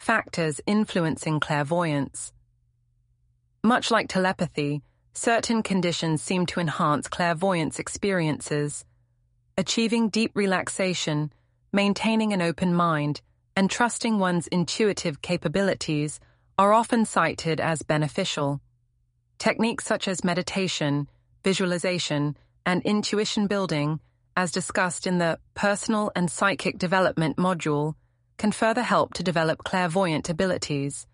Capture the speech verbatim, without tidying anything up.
factors influencing clairvoyance. Much like telepathy, certain conditions seem to enhance clairvoyance experiences. Achieving deep relaxation, maintaining an open mind, and trusting one's intuitive capabilities are often cited as beneficial. Techniques such as meditation, visualization, and intuition building, as discussed in the Personal and Psychic Development module, can further help to develop clairvoyant abilities.